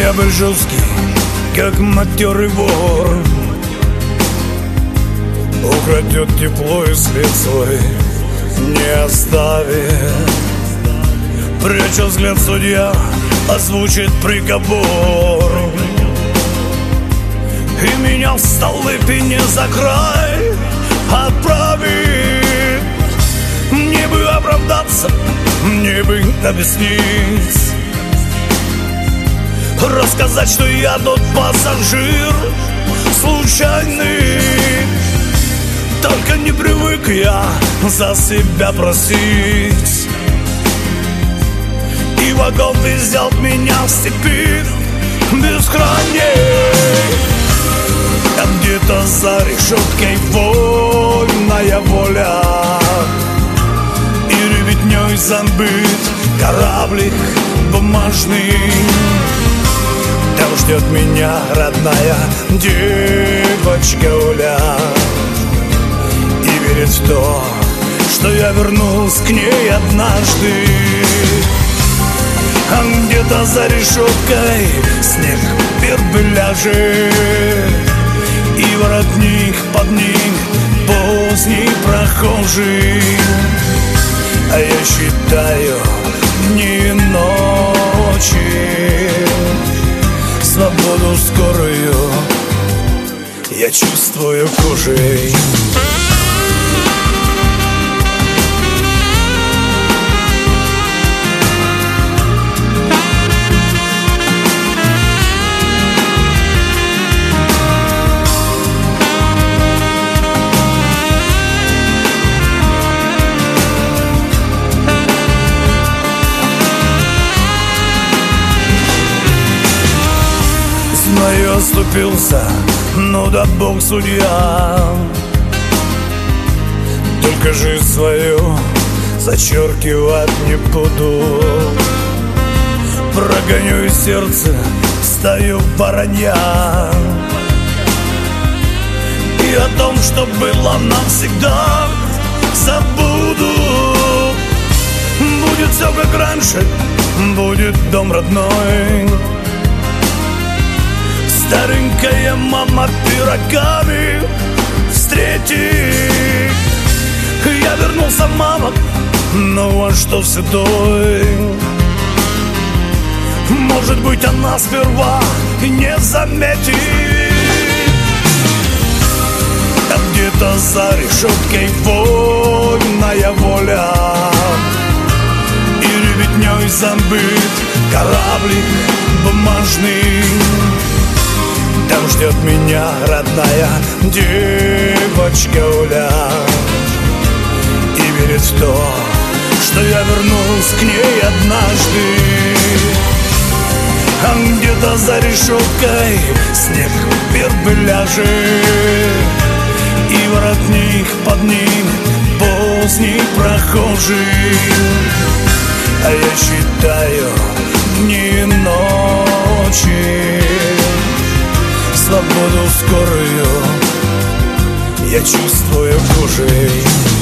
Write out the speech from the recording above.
Ноябрь жесткий, как матерый вор, украдет тепло и свет свой не оставит. Пряча взгляд судья, озвучит приговор, и меня в Столыпине за край отправит. Мне бы оправдаться, мне бы объяснить, рассказать, что я тот пассажир случайный. Только не привык я за себя просить, и вагон взял меня в степи бескрайней. А где-то за решеткой вольная воля, и ребятней забыт кораблик бумажный. Там ждет меня родная девочка Оля, и верит в то, что я вернусь к ней однажды. А где-то за решеткой снег первый ляжет, и воротник под ним поздний прохожий. А я считаю дни и ночи, свободу скорую я чувствую кожей. Знаю, оступился, но да Бог судья. Только жизнь свою зачеркивать не буду. Прогоню из сердца стаю воронья, и о том, что было навсегда, забуду. Будет все как раньше, будет дом родной, старенькая мама пирогами встретит. Я вернулся, мама, ну а что с седой? Может быть, она сперва и не заметит. А где-то за решеткой вольная воля, и ребятней забыт кораблик бумажный. Там ждет меня родная девочка Оля, и верит в то, что я вернусь к ней однажды. А где-то за решеткой снег первый ляжет, и воротник под ним поздний прохожий. А я считаю дни и ночи, свободу скорую я чувствую кожей.